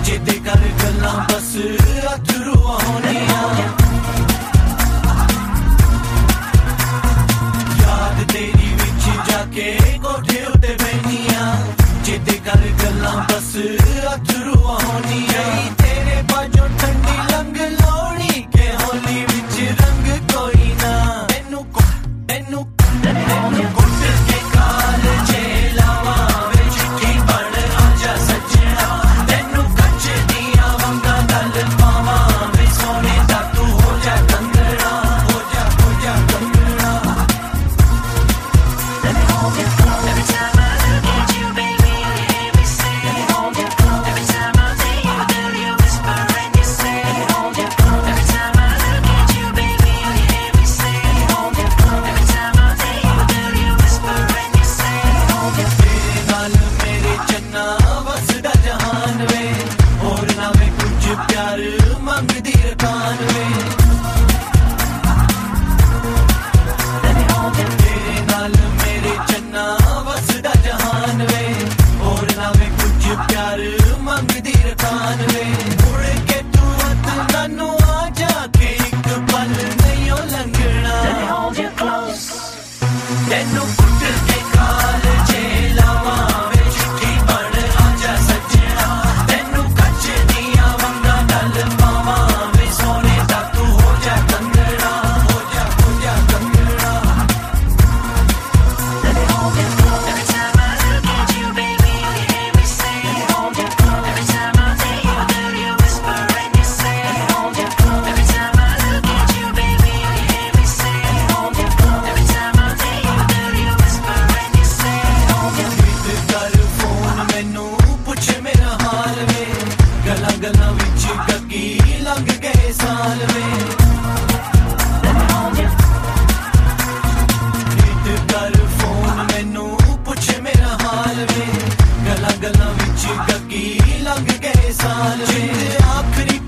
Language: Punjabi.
ਜਿੱਦੇ ਕਰ ਗੱਲਾਂ ਬਸ ਅਥਰੂ ਆਉਣੀਆਂ ਯਾਦ ਤੇਰੀ ਵਿੱਚ ਜਾ ਕੇ ਕੋਠੇ ਉੱਤੇ ਬੈਠੀਆਂ ਜਿੱਦੇ ਕਰ ਗੱਲਾਂ ਬਸ ਅਥਰੂ ਆਉਣੀਆਂ ਤੇਰੇ ਬਾਝੋਂ ਠੰਡੀ ਲੰਘ ਲੋੜੀ ਕੇ ਹੋਲੀ ਵਿੱਚ ਰੰਗ ਕੋਈ ਨਾ ਤੈਨੂੰ ਕੁੱਟ ਕੇ ਕਾਲ ਜੇ ਲਾਵਾਂ ਵੇ ਚਿੱਠੀ ਬਣ ਆਜਾ ਸੱਜਣਾ ਤੈਨੂੰ ਕੱਚ ਦੀਆਂ ਵੰਗਾਂ ਗੱਲ ਪਾਵਾਂ ਵੇ ਸੋਨੇ ਦਾ ਤੂੰ ਹੋ ਜਾ ਕੰਗਣਾ ਹੋ ਜਾ ਕੰਗਣਾ Let me hold you close every time I look at you, baby. You hear me say, let me hold you close every time I see you. Girl, you whisper and you say, let me hold you close every time I look at you, baby. You hear me say, let me hold you close every time I see you. Girl, you whisper and you say, let me hold you close. ਤੇਰੇ ਨਾਲ ਮੇਰੇ ਚੰਨਾ ਵਸਦਾ ਜਹਾਨ ਵੇ ਹੋਰ ਨਾ ਵੇ ਕੁਝ ਪਿਆਰ ਮੰਗਦੀ ਰਕਾਨ ਵੇ Let me hold you. ਤੇਰੇ ਨਾਲ ਮੇਰੇ ਚੰਨਾ ਵਸਦਾ ਜਹਾਨ ਵੇ ਹੋਰ ਨਾ ਵੇ ਕੁਝ ਪਿਆਰ ਮੰਗਦੀ ਰਕਾਨ ਵੇ ਮੁੜ ਕੇ ਤੂੰ ਵਤਨਾਂ ਨੂੰ ਆ ਜਾ ਕੇ ਇੱਕ ਪਲ ਨਹੀਂ ਓ ਲੰਘਣਾ Let me hold you close. ਤੈਨੂੰ ਕੁੱਟ ਕੇ ਕਾਲ ਜੇ ਲਾਵਾਂ ਵੇ ਚਿੱਠੀ ਬਣ ਆਜਾ ਸੱਜਣਾ ਤੈਨੂੰ ਕੱਚ ਦੀਆਂ ਵੰਗਾਂ ਗੱਲ ਪਾਵਾਂ ਵੇ ਸੋਨੇ ਦਾ ਤੂੰ ਹੋ ਜਾ ਕੰਗਣਾ ਹੋ ਜਾ ਕੰਗਣਾ Let me hold you close every time I look at you, baby. You hear me say, let me hold you close every time I see you. Girl, you whisper and you say, let me hold you close every time I look at you, baby. You hear me say, let me hold you close every time I see you. Girl, you whisper and you say, let me hold you close. ਕਰ ਫੋਨ ਮੈਨੂੰ ਪੁੱਛ ਮੇਰਾ ਹਾਲ ਵੇ ਗੱਲਾਂ ਗੱਲਾਂ ਵਿੱਚ ਗੱਗੀ ਲੰਘ ਗਏ ਸਾਲ ਵੇ Let me hold you. ਕਰ ਫੋਨ ਮੈਨੂੰ ਪੁੱਛ ਮੇਰਾ ਹਾਲ ਵੇ ਗੱਲਾਂ ਗੱਲਾਂ ਵਿੱਚ ਗੱਗੀ ਲੰਘ ਗਏ ਸਾਲ ਵੇ ਆਖਰੀ